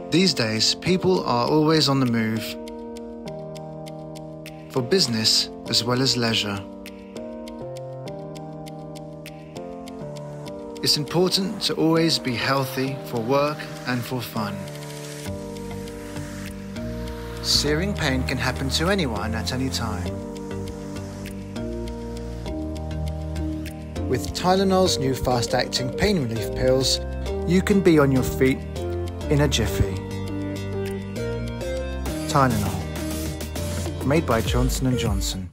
These days, people are always on the move, for business as well as leisure. It's important to always be healthy for work and for fun. Searing pain can happen to anyone at any time. With Tylenol's new fast-acting pain relief pills, you can be on your feet in a jiffy. Tylenol, made by Johnson & Johnson.